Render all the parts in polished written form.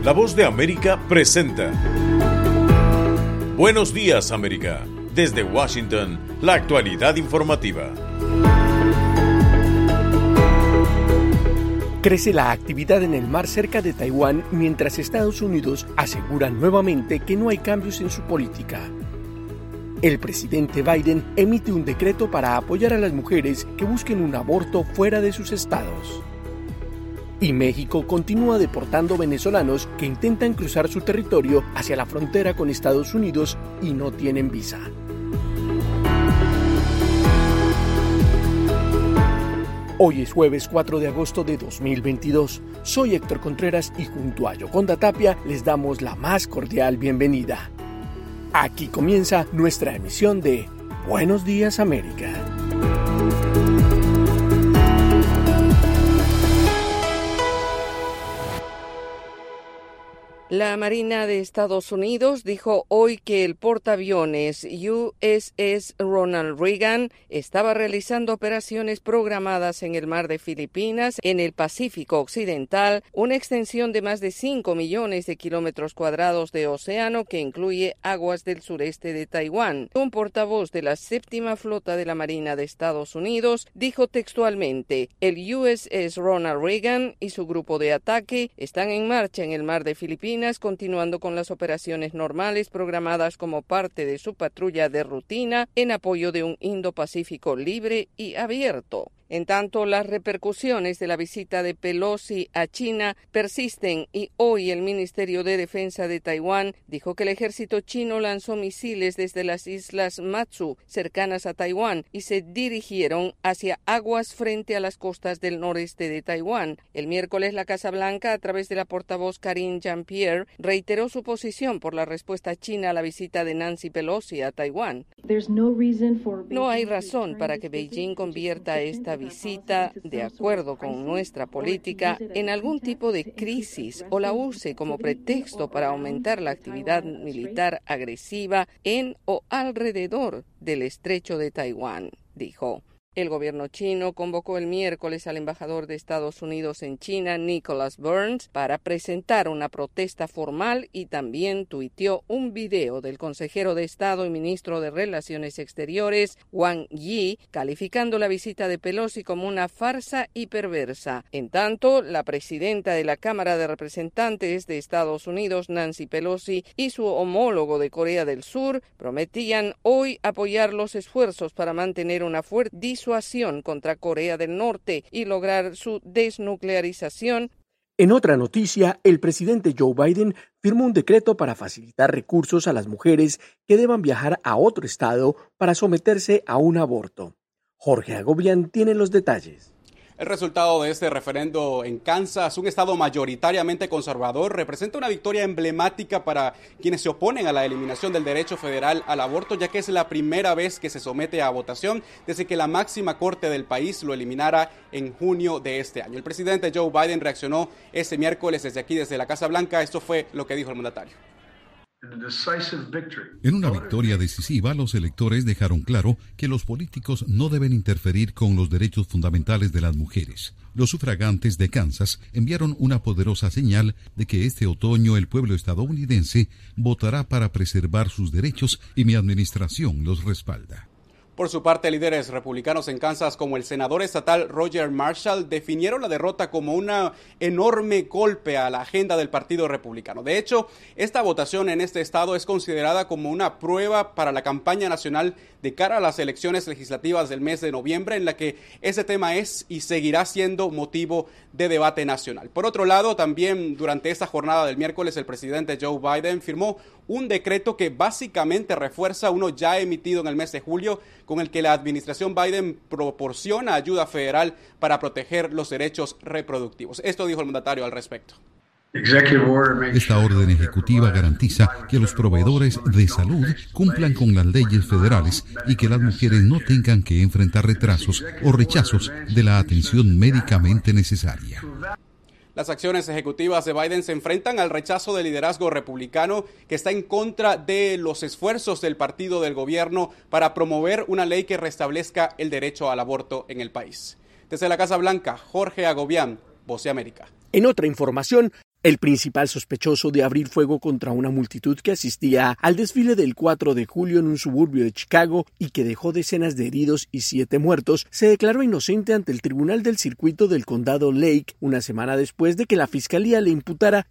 La Voz de América presenta Buenos Días, América. Desde Washington, la actualidad informativa. Crece la actividad en el mar cerca de Taiwán mientras Estados Unidos asegura nuevamente que no hay cambios en su política. El presidente Biden emite un decreto para apoyar a las mujeres que busquen un aborto fuera de sus estados. Y México continúa deportando venezolanos que intentan cruzar su territorio hacia la frontera con Estados Unidos y no tienen visa. Hoy es jueves 4 de agosto de 2022. Soy Héctor Contreras y junto a Yoconda Tapia les damos la más cordial bienvenida. Aquí comienza nuestra emisión de Buenos Días, América. La Marina de Estados Unidos dijo hoy que el portaaviones USS Ronald Reagan estaba realizando operaciones programadas en el mar de Filipinas, en el Pacífico Occidental, una extensión de más de 5 millones de kilómetros cuadrados de océano que incluye aguas del sureste de Taiwán. Un portavoz de la séptima flota de la Marina de Estados Unidos dijo textualmente: el USS Ronald Reagan y su grupo de ataque están en marcha en el mar de Filipinas, continuando con las operaciones normales programadas como parte de su patrulla de rutina en apoyo de un Indo-Pacífico libre y abierto. En tanto, las repercusiones de la visita de Pelosi a China persisten y hoy el Ministerio de Defensa de Taiwán dijo que el ejército chino lanzó misiles desde las islas Matsu, cercanas a Taiwán, y se dirigieron hacia aguas frente a las costas del noreste de Taiwán. El miércoles, la Casa Blanca, a través de la portavoz Karine Jean-Pierre, reiteró su posición por la respuesta china a la visita de Nancy Pelosi a Taiwán. No hay razón para que Beijing convierta esta visita, de acuerdo con nuestra política, en algún tipo de crisis o la use como pretexto para aumentar la actividad militar agresiva en o alrededor del estrecho de Taiwán, dijo. El gobierno chino convocó el miércoles al embajador de Estados Unidos en China, Nicholas Burns, para presentar una protesta formal y también tuiteó un video del consejero de Estado y ministro de Relaciones Exteriores, Wang Yi, calificando la visita de Pelosi como una farsa y perversa. En tanto, la presidenta de la Cámara de Representantes de Estados Unidos, Nancy Pelosi, y su homólogo de Corea del Sur prometían hoy apoyar los esfuerzos para mantener una fuerte disuasión contra Corea del Norte y lograr su desnuclearización. En otra noticia, el presidente Joe Biden firmó un decreto para facilitar recursos a las mujeres que deban viajar a otro estado para someterse a un aborto. Jorge Agobián tiene los detalles. El resultado de este referendo en Kansas, un estado mayoritariamente conservador, representa una victoria emblemática para quienes se oponen a la eliminación del derecho federal al aborto, ya que es la primera vez que se somete a votación desde que la máxima corte del país lo eliminara en junio de este año. El presidente Joe Biden reaccionó este miércoles desde aquí, desde la Casa Blanca. Esto fue lo que dijo el mandatario. En una victoria decisiva, los electores dejaron claro que los políticos no deben interferir con los derechos fundamentales de las mujeres. Los sufragantes de Kansas enviaron una poderosa señal de que este otoño el pueblo estadounidense votará para preservar sus derechos y mi administración los respalda. Por su parte, líderes republicanos en Kansas, como el senador estatal Roger Marshall, definieron la derrota como un enorme golpe a la agenda del Partido Republicano. De hecho, esta votación en este estado es considerada como una prueba para la campaña nacional de cara a las elecciones legislativas del mes de noviembre, en la que ese tema es y seguirá siendo motivo de debate nacional. Por otro lado, también durante esta jornada del miércoles, el presidente Joe Biden firmó un decreto que básicamente refuerza uno ya emitido en el mes de julio, con el que la administración Biden proporciona ayuda federal para proteger los derechos reproductivos. Esto dijo el mandatario al respecto. Esta orden ejecutiva garantiza que los proveedores de salud cumplan con las leyes federales y que las mujeres no tengan que enfrentar retrasos o rechazos de la atención médicamente necesaria. Las acciones ejecutivas de Biden se enfrentan al rechazo del liderazgo republicano, que está en contra de los esfuerzos del partido del gobierno para promover una ley que restablezca el derecho al aborto en el país. Desde la Casa Blanca, Jorge Agobián, Voz de América. En otra información, El principal sospechoso de abrir fuego contra una multitud que asistía al desfile del 4 de julio en un suburbio de Chicago y que dejó decenas de heridos y 7 muertos, se declaró inocente ante el Tribunal del Circuito del Condado Lake una semana después de que la Fiscalía le imputara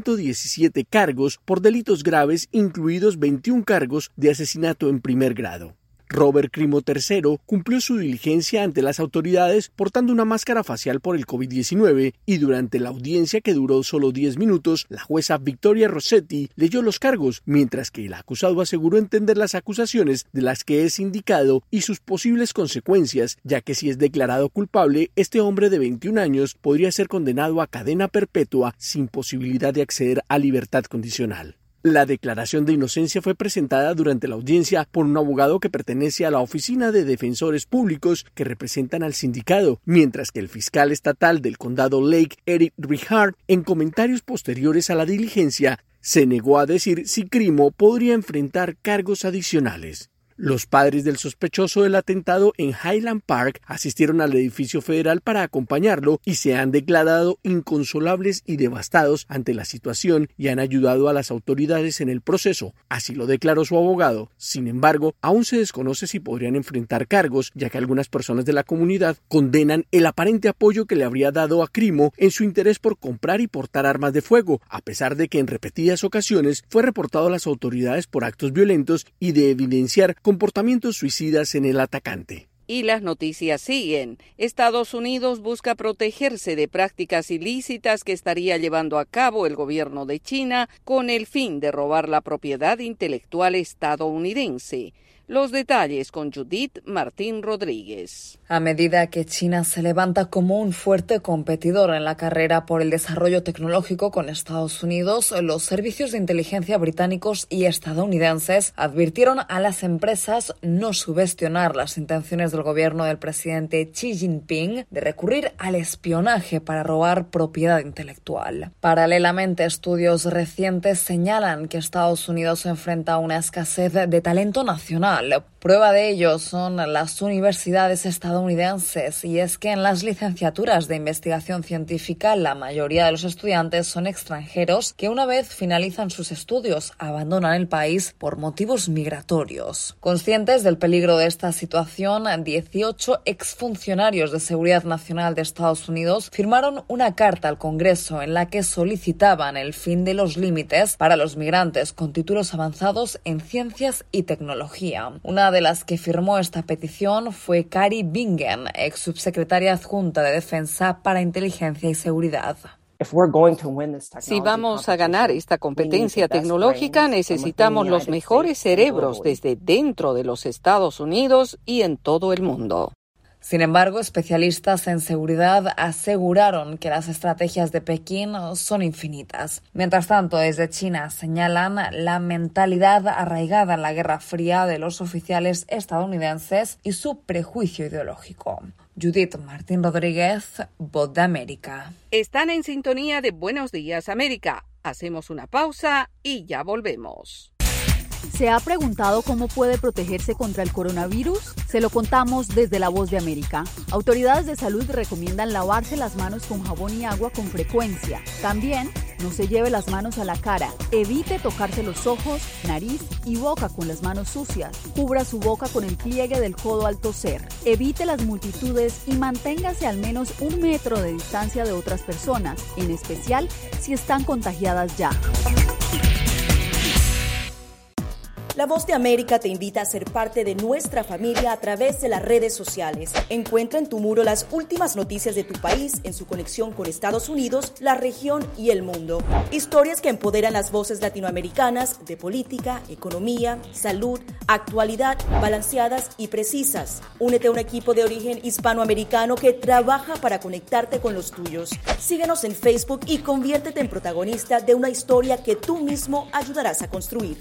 117 cargos por delitos graves, incluidos 21 cargos de asesinato en primer grado. Robert Crimo III cumplió su diligencia ante las autoridades portando una máscara facial por el COVID-19 y durante la audiencia, que duró solo 10 minutos, la jueza Victoria Rossetti leyó los cargos, mientras que el acusado aseguró entender las acusaciones de las que es indicado y sus posibles consecuencias, ya que si es declarado culpable, este hombre de 21 años podría ser condenado a cadena perpetua sin posibilidad de acceder a libertad condicional. La declaración de inocencia fue presentada durante la audiencia por un abogado que pertenece a la Oficina de Defensores Públicos que representan al sindicado, mientras que el fiscal estatal del condado Lake, Eric Richard, en comentarios posteriores a la diligencia, se negó a decir si Crimo podría enfrentar cargos adicionales. Los padres del sospechoso del atentado en Highland Park asistieron al edificio federal para acompañarlo y se han declarado inconsolables y devastados ante la situación y han ayudado a las autoridades en el proceso. Así lo declaró su abogado. Sin embargo, aún se desconoce si podrían enfrentar cargos, ya que algunas personas de la comunidad condenan el aparente apoyo que le habría dado a Crimo en su interés por comprar y portar armas de fuego, a pesar de que en repetidas ocasiones fue reportado a las autoridades por actos violentos y de evidenciar comportamientos suicidas en el atacante. Y las noticias siguen. Estados Unidos busca protegerse de prácticas ilícitas que estaría llevando a cabo el gobierno de China con el fin de robar la propiedad intelectual estadounidense. Los detalles con Judith Martín Rodríguez. A medida que China se levanta como un fuerte competidor en la carrera por el desarrollo tecnológico con Estados Unidos, los servicios de inteligencia británicos y estadounidenses advirtieron a las empresas no subestimar las intenciones del gobierno del presidente Xi Jinping de recurrir al espionaje para robar propiedad intelectual. Paralelamente, estudios recientes señalan que Estados Unidos enfrenta una escasez de talento nacional. Prueba de ello son las universidades estadounidenses, y es que en las licenciaturas de investigación científica la mayoría de los estudiantes son extranjeros que una vez finalizan sus estudios abandonan el país por motivos migratorios. Conscientes del peligro de esta situación, 18 exfuncionarios de Seguridad Nacional de Estados Unidos firmaron una carta al Congreso en la que solicitaban el fin de los límites para los migrantes con títulos avanzados en ciencias y tecnología. Una de las que firmó esta petición fue Kari Bingen, ex subsecretaria adjunta de Defensa para Inteligencia y Seguridad. Si vamos a ganar esta competencia tecnológica, necesitamos los mejores cerebros desde dentro de los Estados Unidos y en todo el mundo. Sin embargo, especialistas en seguridad aseguraron que las estrategias de Pekín son infinitas. Mientras tanto, desde China señalan la mentalidad arraigada en la Guerra Fría de los oficiales estadounidenses y su prejuicio ideológico. Judith Martín Rodríguez, Voz de América. Están en sintonía de Buenos Días América. Hacemos una pausa y ya volvemos. ¿Se ha preguntado cómo puede protegerse contra el coronavirus? Se lo contamos desde La Voz de América. Autoridades de salud recomiendan lavarse las manos con jabón y agua con frecuencia. También, no se lleve las manos a la cara. Evite tocarse los ojos, nariz y boca con las manos sucias. Cubra su boca con el pliegue del codo al toser. Evite las multitudes y manténgase al menos 1 metro de distancia de otras personas, en especial si están contagiadas ya. La Voz de América te invita a ser parte de nuestra familia a través de las redes sociales. Encuentra en tu muro las últimas noticias de tu país en su conexión con Estados Unidos, la región y el mundo. Historias que empoderan las voces latinoamericanas de política, economía, salud, actualidad, balanceadas y precisas. Únete a un equipo de origen hispanoamericano que trabaja para conectarte con los tuyos. Síguenos en Facebook y conviértete en protagonista de una historia que tú mismo ayudarás a construir.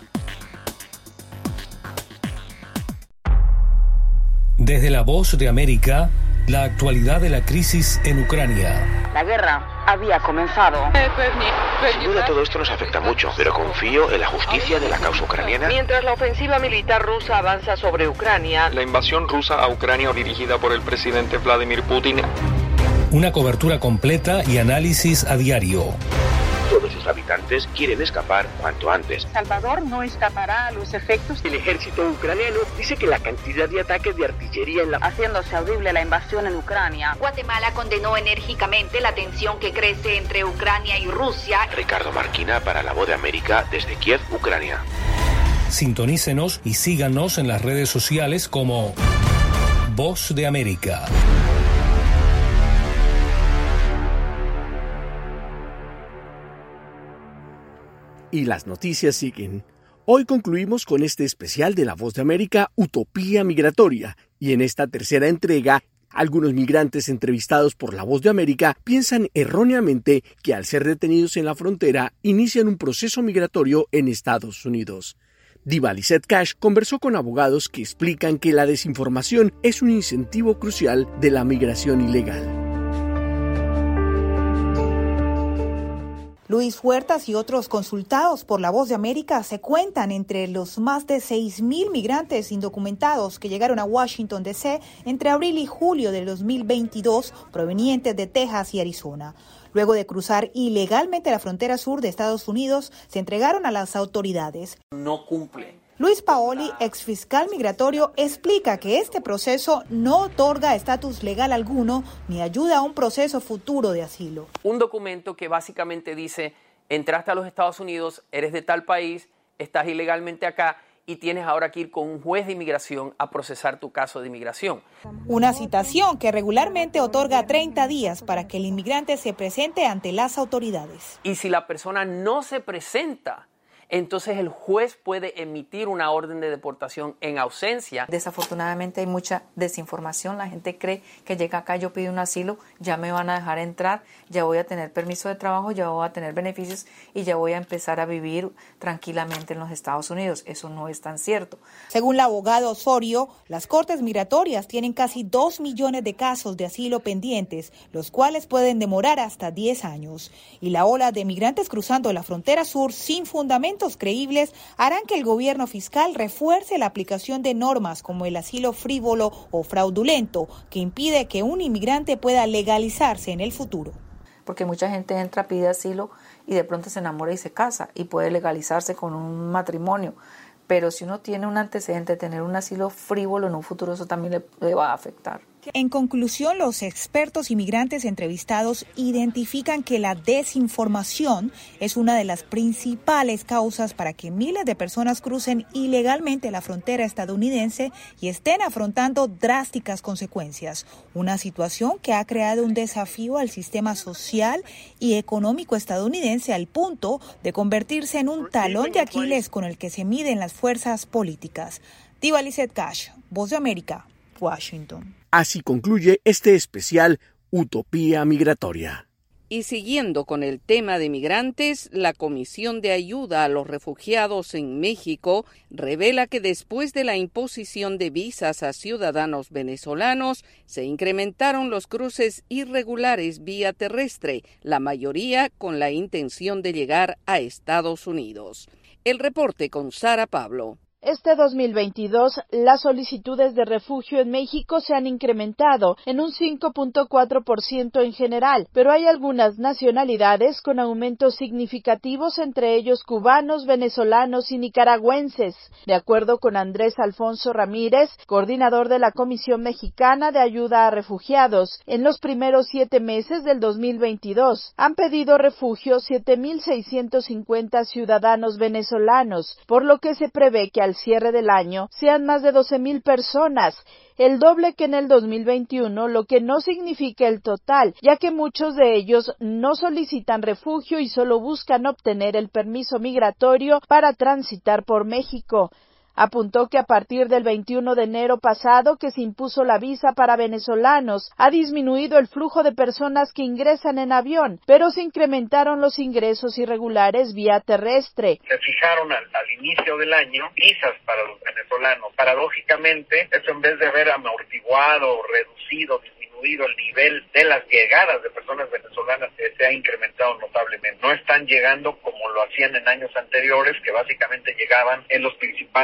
Desde La Voz de América, la actualidad de la crisis en Ucrania. La guerra había comenzado. Sin duda todo esto nos afecta mucho, pero confío en la justicia de la causa ucraniana. Mientras la ofensiva militar rusa avanza sobre Ucrania, la invasión rusa a Ucrania dirigida por el presidente Vladimir Putin. Una cobertura completa y análisis a diario. sus habitantes quieren escapar cuanto antes. Salvador no escapará a los efectos. El ejército ucraniano dice que la cantidad de ataques de artillería haciéndose audible la invasión en Ucrania. Guatemala condenó enérgicamente la tensión que crece entre Ucrania y Rusia. Ricardo Marquina para La Voz de América desde Kiev, Ucrania. Sintonícenos y síganos en las redes sociales como Voz de América. Y las noticias siguen. Hoy concluimos con este especial de La Voz de América, Utopía Migratoria, y en esta tercera entrega, algunos migrantes entrevistados por La Voz de América piensan erróneamente que al ser detenidos en la frontera inician un proceso migratorio en Estados Unidos. Diva Lizette Cash conversó con abogados que explican que la desinformación es un incentivo crucial de la migración ilegal. Luis Huertas y otros consultados por La Voz de América se cuentan entre los más de 6,000 migrantes indocumentados que llegaron a Washington, D.C. entre abril y julio del 2022, provenientes de Texas y Arizona. Luego de cruzar ilegalmente la frontera sur de Estados Unidos, se entregaron a las autoridades. No cumple. Luis Paoli, exfiscal migratorio, explica que este proceso no otorga estatus legal alguno ni ayuda a un proceso futuro de asilo. Un documento que básicamente dice, entraste a los Estados Unidos, eres de tal país, estás ilegalmente acá y tienes ahora que ir con un juez de inmigración a procesar tu caso de inmigración. Una citación que regularmente otorga 30 días para que el inmigrante se presente ante las autoridades. Y si la persona no se presenta, entonces el juez puede emitir una orden de deportación en ausencia. Desafortunadamente hay mucha desinformación. La gente cree que llega acá, yo pido un asilo, ya me van a dejar entrar, ya voy a tener permiso de trabajo, ya voy a tener beneficios y ya voy a empezar a vivir tranquilamente en los Estados Unidos. Eso no es tan cierto. Según la abogada Osorio, las cortes migratorias tienen casi 2 millones de casos de asilo pendientes, los cuales pueden demorar hasta 10 años. Y la ola de migrantes cruzando la frontera sur sin fundamentos creíbles harán que el gobierno fiscal refuerce la aplicación de normas como el asilo frívolo o fraudulento, que impide que un inmigrante pueda legalizarse en el futuro. Porque mucha gente entra, pide asilo y de pronto se enamora y se casa y puede legalizarse con un matrimonio. Pero si uno tiene un antecedente de tener un asilo frívolo en un futuro, eso también le va a afectar. En conclusión, los expertos inmigrantes entrevistados identifican que la desinformación es una de las principales causas para que miles de personas crucen ilegalmente la frontera estadounidense y estén afrontando drásticas consecuencias. Una situación que ha creado un desafío al sistema social y económico estadounidense al punto de convertirse en un talón de Aquiles con el que se miden las fuerzas políticas. Diva Lizette Cash, Voz de América, Washington. Así concluye este especial Utopía Migratoria. Y siguiendo con el tema de migrantes, la Comisión de Ayuda a los Refugiados en México revela que después de la imposición de visas a ciudadanos venezolanos, se incrementaron los cruces irregulares vía terrestre, la mayoría con la intención de llegar a Estados Unidos. El reporte con Sara Pablo. Este 2022, las solicitudes de refugio en México se han incrementado en un 5.4% en general, pero hay algunas nacionalidades con aumentos significativos, entre ellos cubanos, venezolanos y nicaragüenses. De acuerdo con Andrés Alfonso Ramírez, coordinador de la Comisión Mexicana de Ayuda a Refugiados, en los primeros 7 meses del 2022 han pedido refugio 7,650 ciudadanos venezolanos, por lo que se prevé que al cierre del año sean más de 12,000 personas, el doble que en el 2021, lo que no significa el total, ya que muchos de ellos no solicitan refugio y solo buscan obtener el permiso migratorio para transitar por México. Apuntó que a partir del 21 de enero pasado, que se impuso la visa para venezolanos, ha disminuido el flujo de personas que ingresan en avión, pero se incrementaron los ingresos irregulares vía terrestre. Se fijaron al inicio del año visas para los venezolanos. Paradójicamente, eso en vez de haber amortiguado, reducido, disminuido el nivel de las llegadas de personas venezolanas, se ha incrementado notablemente. No están llegando como lo hacían en años anteriores, que básicamente llegaban en los principales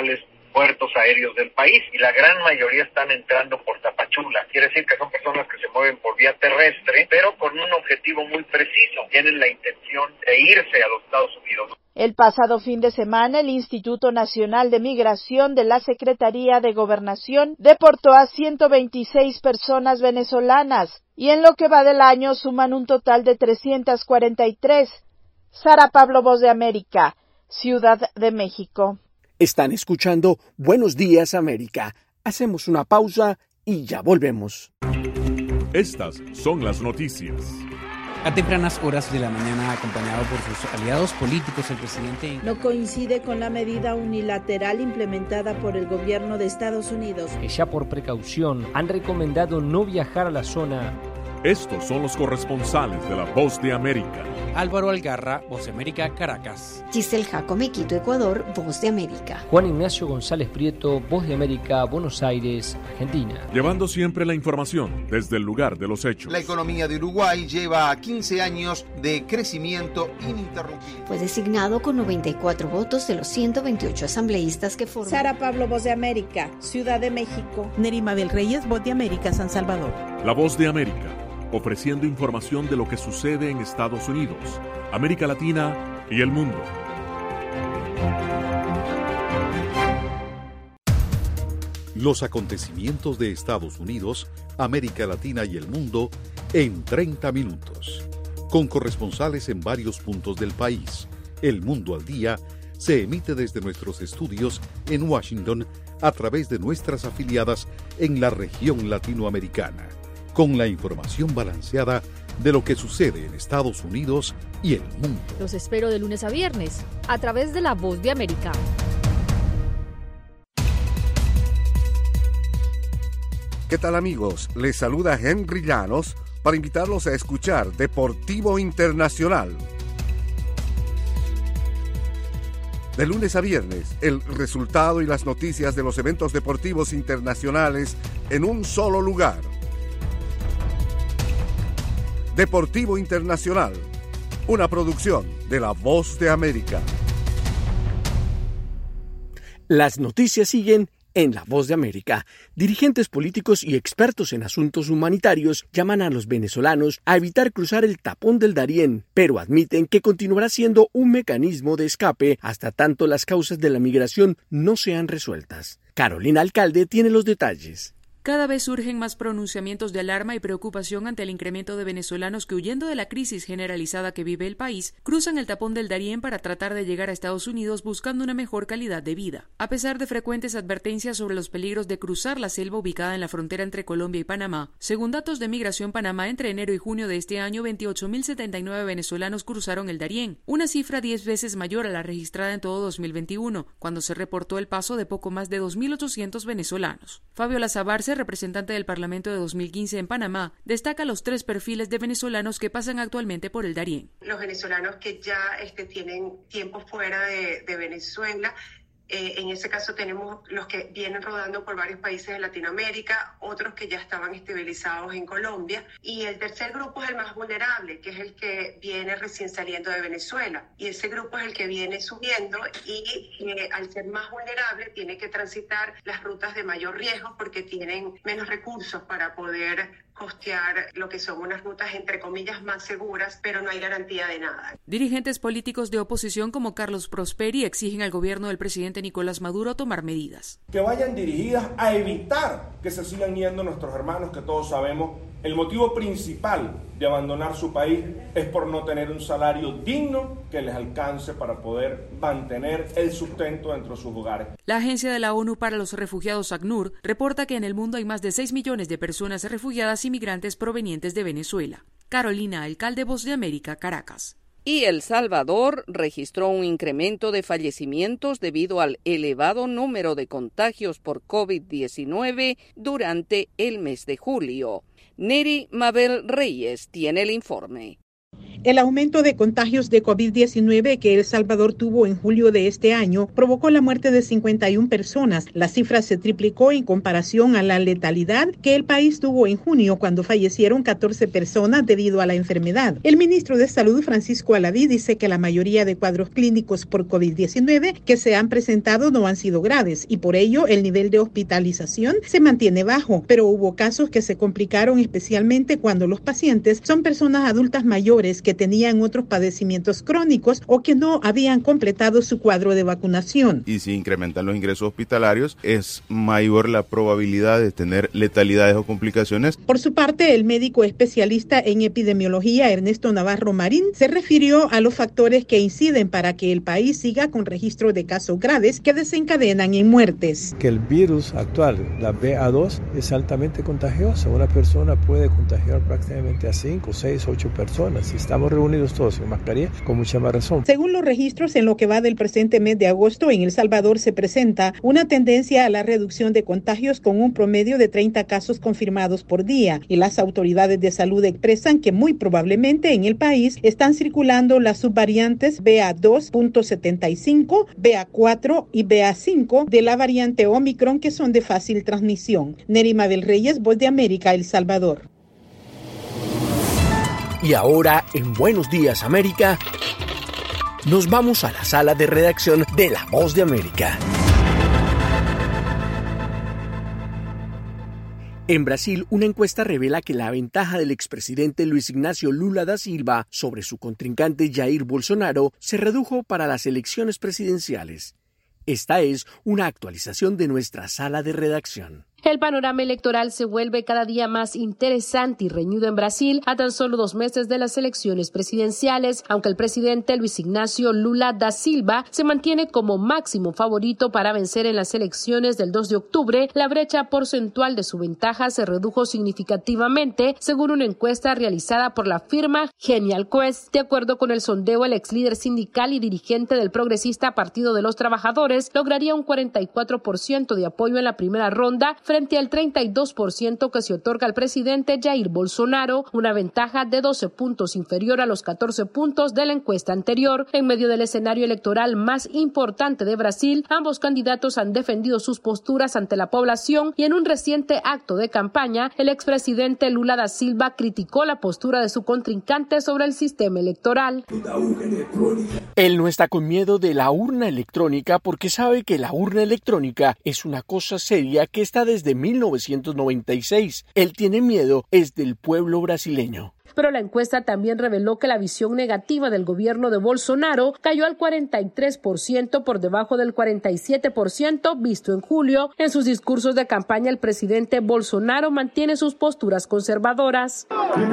puertos aéreos del país, y la gran mayoría están entrando por Tapachula. Quiere decir que son personas que se mueven por vía terrestre, pero con un objetivo muy preciso. Tienen la intención de irse a los Estados Unidos. El pasado fin de semana, el Instituto Nacional de Migración de la Secretaría de Gobernación deportó a 126 personas venezolanas y en lo que va del año suman un total de 343. Sara Pablo, Voz de América, Ciudad de México. Están escuchando Buenos Días América. Hacemos una pausa y ya volvemos. Estas son las noticias. A tempranas horas de la mañana, acompañado por sus aliados políticos, el presidente no coincide con la medida unilateral implementada por el gobierno de Estados Unidos, que ya por precaución han recomendado no viajar a la zona. Estos son los corresponsales de La Voz de América. Álvaro Algarra, Voz de América, Caracas. Giselle Jacome, Quito, Ecuador, Voz de América. Juan Ignacio González Prieto, Voz de América, Buenos Aires, Argentina. Llevando siempre la información desde el lugar de los hechos. La economía de Uruguay lleva 15 años de crecimiento ininterrumpido. Fue designado con 94 votos de los 128 asambleístas que forman. Sara Pablo, Voz de América, Ciudad de México. Neri Mabel Reyes, Voz de América, San Salvador. La Voz de América, ofreciendo información de lo que sucede en Estados Unidos, América Latina y el mundo. Los acontecimientos de Estados Unidos, América Latina y el mundo en 30 minutos. Con corresponsales en varios puntos del país. El Mundo al Día se emite desde nuestros estudios en Washington a través de nuestras afiliadas en la región latinoamericana, con la información balanceada de lo que sucede en Estados Unidos y el mundo. Los espero de lunes a viernes, a través de La Voz de América. ¿Qué tal, amigos? Les saluda Henry Llanos para invitarlos a escuchar Deportivo Internacional. De lunes a viernes, el resultado y las noticias de los eventos deportivos internacionales en un solo lugar. Deportivo Internacional, una producción de La Voz de América. Las noticias siguen en La Voz de América. Dirigentes políticos y expertos en asuntos humanitarios llaman a los venezolanos a evitar cruzar el tapón del Darién, pero admiten que continuará siendo un mecanismo de escape hasta tanto las causas de la migración no sean resueltas. Carolina Alcalde tiene los detalles. Cada vez surgen más pronunciamientos de alarma y preocupación ante el incremento de venezolanos que, huyendo de la crisis generalizada que vive el país, cruzan el tapón del Darién para tratar de llegar a Estados Unidos buscando una mejor calidad de vida. A pesar de frecuentes advertencias sobre los peligros de cruzar la selva ubicada en la frontera entre Colombia y Panamá, según datos de Migración Panamá, entre enero y junio de este año, 28.079 venezolanos cruzaron el Darién, una cifra 10 veces mayor a la registrada en todo 2021, cuando se reportó el paso de poco más de 2.800 venezolanos. Fabiola Sabarce, representante del Parlamento de 2015 en Panamá, destaca los 3 perfiles de venezolanos que pasan actualmente por el Darién. Los venezolanos que ya tienen tiempo fuera de Venezuela. En ese caso tenemos los que vienen rodando por varios países de Latinoamérica, otros que ya estaban estabilizados en Colombia, y el tercer grupo es el más vulnerable, que es el que viene recién saliendo de Venezuela, y ese grupo es el que viene subiendo y al ser más vulnerable tiene que transitar las rutas de mayor riesgo porque tienen menos recursos para poder costear lo que son unas rutas entre comillas más seguras, pero no hay garantía de nada. Dirigentes políticos de oposición como Carlos Prosperi exigen al gobierno del presidente Nicolás Maduro tomar medidas que vayan dirigidas a evitar que se sigan yendo nuestros hermanos, que todos sabemos el motivo principal de abandonar su país es por no tener un salario digno que les alcance para poder mantener el sustento dentro de sus hogares. La Agencia de la ONU para los Refugiados, ACNUR, reporta que en el mundo hay más de 6 millones de personas refugiadas y migrantes provenientes de Venezuela. Carolina Alcalde, Voz de América, Caracas. Y El Salvador registró un incremento de fallecimientos debido al elevado número de contagios por COVID-19 durante el mes de julio. Neri Mabel Reyes tiene el informe. El aumento de contagios de COVID-19 que El Salvador tuvo en julio de este año provocó la muerte de 51 personas. La cifra se triplicó en comparación a la letalidad que el país tuvo en junio, cuando fallecieron 14 personas debido a la enfermedad. El ministro de Salud, Francisco Alaví, dice que la mayoría de cuadros clínicos por COVID-19 que se han presentado no han sido graves y por ello el nivel de hospitalización se mantiene bajo, pero hubo casos que se complicaron, especialmente cuando los pacientes son personas adultas mayores que tenían otros padecimientos crónicos o que no habían completado su cuadro de vacunación. Y si incrementan los ingresos hospitalarios, es mayor la probabilidad de tener letalidades o complicaciones. Por su parte, el médico especialista en epidemiología, Ernesto Navarro Marín, se refirió a los factores que inciden para que el país siga con registro de casos graves que desencadenan en muertes. Que el virus actual, la BA2, es altamente contagiosa. Una persona puede contagiar prácticamente a 5, 6, 8 personas. Si estamos reunidos todos en mascarilla, con mucha más razón. Según los registros, en lo que va del presente mes de agosto, en El Salvador se presenta una tendencia a la reducción de contagios con un promedio de 30 casos confirmados por día, y las autoridades de salud expresan que muy probablemente en el país están circulando las subvariantes BA2.75, BA4 y BA5 de la variante Omicron, que son de fácil transmisión. Nerima del Reyes, Voz de América, El Salvador. Y ahora, en Buenos Días América, nos vamos a la sala de redacción de La Voz de América. En Brasil, una encuesta revela que la ventaja del expresidente Luis Ignacio Lula da Silva sobre su contrincante Jair Bolsonaro se redujo para las elecciones presidenciales. Esta es una actualización de nuestra sala de redacción. El panorama electoral se vuelve cada día más interesante y reñido en Brasil a tan solo 2 meses de las elecciones presidenciales, aunque el presidente Luis Ignacio Lula da Silva se mantiene como máximo favorito para vencer en las elecciones del 2 de octubre, la brecha porcentual de su ventaja se redujo significativamente, según una encuesta realizada por la firma Genial Quest. De acuerdo con el sondeo, el ex líder sindical y dirigente del progresista Partido de los Trabajadores lograría un 44% de apoyo en la primera ronda, frente al 32% que se otorga al presidente Jair Bolsonaro, una ventaja de 12 puntos inferior a los 14 puntos de la encuesta anterior. En medio del escenario electoral más importante de Brasil, ambos candidatos han defendido sus posturas ante la población y en un reciente acto de campaña, el expresidente Lula da Silva criticó la postura de su contrincante sobre el sistema electoral. Él no está con miedo de la urna electrónica porque sabe que la urna electrónica es una cosa seria que está desde 1996. Él tiene miedo es del pueblo brasileño. Pero la encuesta también reveló que la visión negativa del gobierno de Bolsonaro cayó al 43% por debajo del 47% visto en julio. En sus discursos de campaña, el presidente Bolsonaro mantiene sus posturas conservadoras.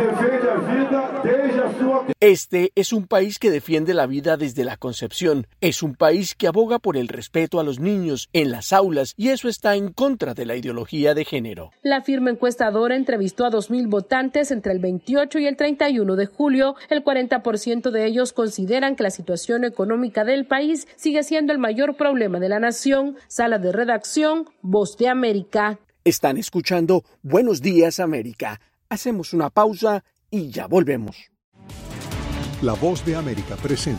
Este es un país que defiende la vida desde la concepción. Es un país que aboga por el respeto a los niños en las aulas y eso está en contra de la ideología de género. La firma encuestadora entrevistó a 2,000 votantes entre el 28 y el 31 de julio, el 40% de ellos consideran que la situación económica del país sigue siendo el mayor problema de la nación. Sala de redacción, Voz de América. Están escuchando Buenos Días América. Hacemos una pausa y ya volvemos. La Voz de América presenta.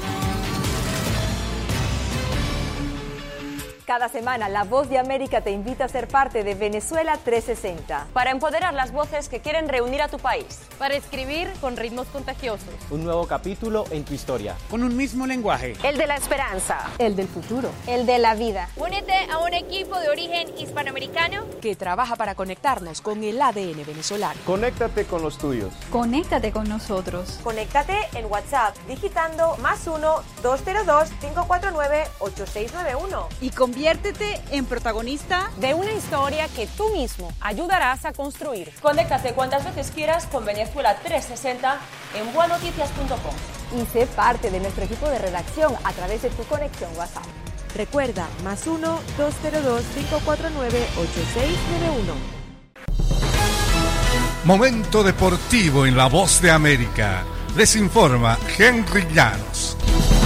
Cada semana, La Voz de América te invita a ser parte de Venezuela 360. Para empoderar las voces que quieren reunir a tu país. Para escribir con ritmos contagiosos. Un nuevo capítulo en tu historia. Con un mismo lenguaje. El de la esperanza. El del futuro. El de la vida. Únete a un equipo de origen hispanoamericano que trabaja para conectarnos con el ADN venezolano. Conéctate con los tuyos. Conéctate con nosotros. Conéctate en WhatsApp digitando +1 202 549 8691. Y conviértete en protagonista de una historia que tú mismo ayudarás a construir. Conéctate cuantas veces quieras con Venezuela 360 en buenoticias.com. Y sé parte de nuestro equipo de redacción a través de tu conexión WhatsApp. Recuerda, +1 202 549 8691. Momento deportivo en La Voz de América. Les informa Henry Llanos.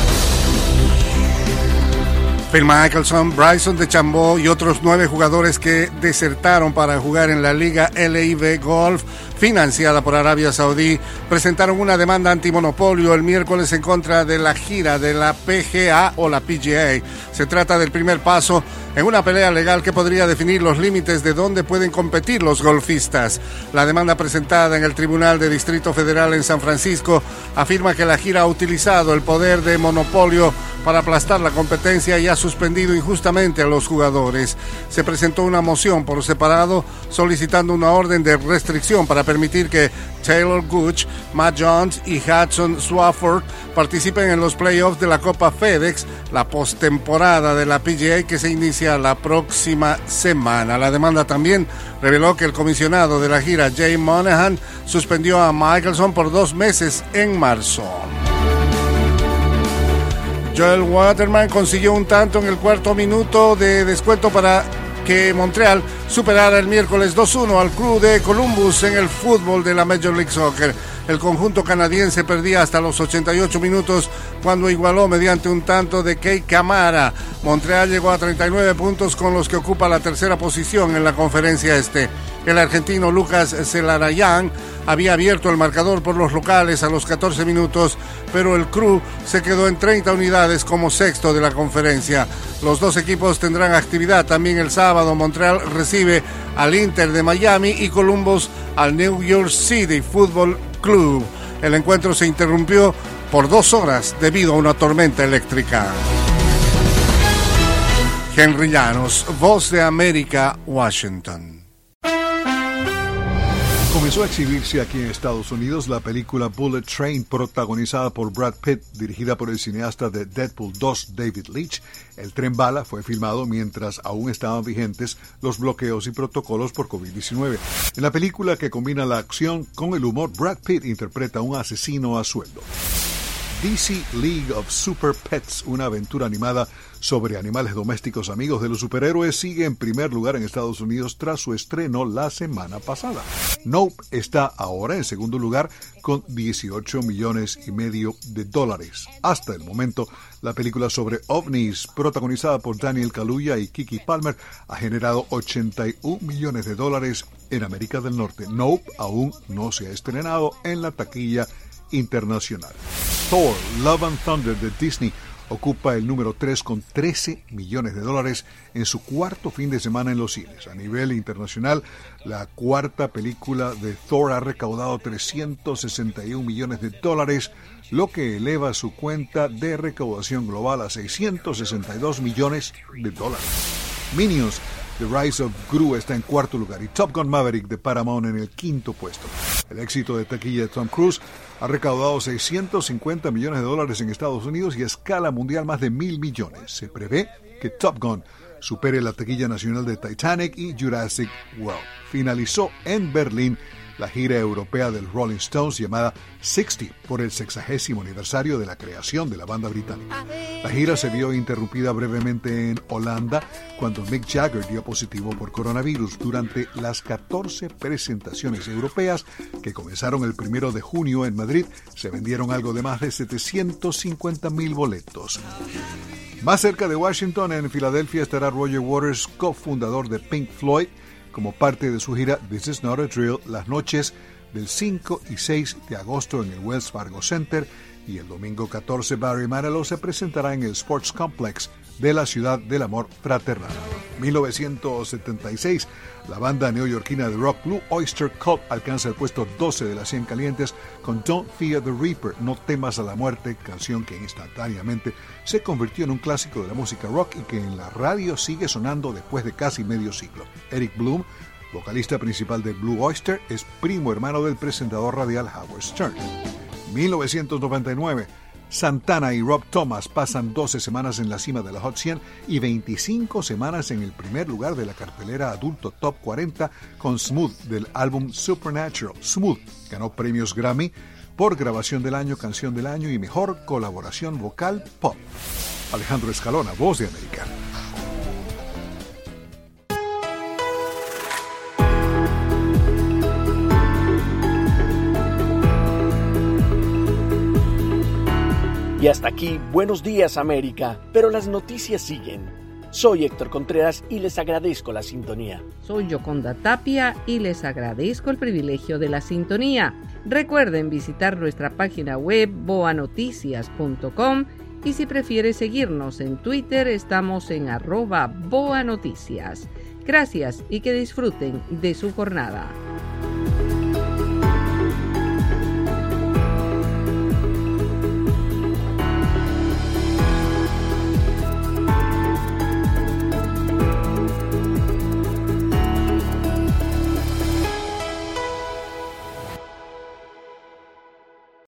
Phil Mickelson, Bryson DeChambeau y otros 9 jugadores que desertaron para jugar en la Liga LIV Golf financiada por Arabia Saudí, presentaron una demanda antimonopolio el miércoles en contra de la gira de la PGA o la PGA. Se trata del primer paso en una pelea legal que podría definir los límites de dónde pueden competir los golfistas. La demanda presentada en el Tribunal de Distrito Federal en San Francisco afirma que la gira ha utilizado el poder de monopolio para aplastar la competencia y ha suspendido injustamente a los jugadores. Se presentó una moción por separado solicitando una orden de restricción para permitir que Taylor Gooch, Matt Jones y Hudson Swafford participen en los playoffs de la Copa FedEx, la postemporada de la PGA que se inicia la próxima semana. La demanda también reveló que el comisionado de la gira, Jay Monahan, suspendió a Mickelson por 2 meses en marzo. Joel Waterman consiguió un tanto en el cuarto minuto de descuento para que Montreal superara el miércoles 2-1 al Crew de Columbus en el fútbol de la Major League Soccer. El conjunto canadiense perdía hasta los 88 minutos cuando igualó mediante un tanto de Kei Kamara. Montreal llegó a 39 puntos con los que ocupa la tercera posición en la conferencia este. El argentino Lucas Zelarayán había abierto el marcador por los locales a los 14 minutos, pero el Crew se quedó en 30 unidades como sexto de la conferencia. Los dos equipos tendrán actividad también el sábado. Montreal recibe al Inter de Miami y Columbus al New York City Football Club. El encuentro se interrumpió por 2 horas debido a una tormenta eléctrica. Henry Llanos, Voz de América, Washington. Comenzó a exhibirse aquí en Estados Unidos la película Bullet Train, protagonizada por Brad Pitt, dirigida por el cineasta de Deadpool 2, David Leitch. El tren bala fue filmado mientras aún estaban vigentes los bloqueos y protocolos por COVID-19. En la película, que combina la acción con el humor, Brad Pitt interpreta a un asesino a sueldo. DC League of Super Pets, una aventura animada sobre animales domésticos amigos de los superhéroes, sigue en primer lugar en Estados Unidos tras su estreno la semana pasada. Nope está ahora en segundo lugar con $18.5 millones de dólares. Hasta el momento, la película sobre ovnis, protagonizada por Daniel Kaluuya y Keke Palmer, ha generado $81 millones de dólares en América del Norte. Nope aún no se ha estrenado en la taquilla internacional. Thor, Love and Thunder de Disney ocupa el número 3 con $13 millones de dólares en su cuarto fin de semana en los cines. A nivel internacional, la cuarta película de Thor ha recaudado $361 millones de dólares, lo que eleva su cuenta de recaudación global a $662 millones de dólares. Minions, The Rise of Gru está en cuarto lugar y Top Gun Maverick de Paramount en el quinto puesto. El éxito de taquilla de Tom Cruise ha recaudado $650 millones de dólares en Estados Unidos y a escala mundial más de 1.000 millones. Se prevé que Top Gun supere la taquilla nacional de Titanic y Jurassic World. Finalizó en Berlín la gira europea del Rolling Stones llamada 60 por el 60º aniversario de la creación de la banda británica. La gira se vio interrumpida brevemente en Holanda cuando Mick Jagger dio positivo por coronavirus. Durante las 14 presentaciones europeas que comenzaron el 1 de junio en Madrid, se vendieron algo de más de 750,000 boletos. Más cerca de Washington, en Filadelfia, estará Roger Waters, cofundador de Pink Floyd, como parte de su gira This Is Not a Drill, las noches del 5 y 6 de agosto en el Wells Fargo Center, y el domingo 14 Barry Manilow se presentará en el Sports Complex de la Ciudad del Amor Fraternal. 1976, la banda neoyorquina de rock Blue Oyster Cult alcanza el puesto 12 de las 100 calientes con Don't Fear the Reaper, No temas a la muerte, canción que instantáneamente se convirtió en un clásico de la música rock y que en la radio sigue sonando después de casi medio siglo. Eric Bloom, vocalista principal de Blue Oyster, es primo hermano del presentador radial Howard Stern. 1999, Santana y Rob Thomas pasan 12 semanas en la cima de la Hot 100 y 25 semanas en el primer lugar de la cartelera adulto Top 40 con Smooth del álbum Supernatural. Smooth ganó premios Grammy por grabación del año, canción del año y mejor colaboración vocal pop. Alejandro Escalona, Voz de América. Y hasta aquí, Buenos Días América, pero las noticias siguen. Soy Héctor Contreras y les agradezco la sintonía. Soy Yoconda Tapia y les agradezco el privilegio de la sintonía. Recuerden visitar nuestra página web boanoticias.com y si prefiere seguirnos en Twitter estamos en @boanoticias. Gracias y que disfruten de su jornada.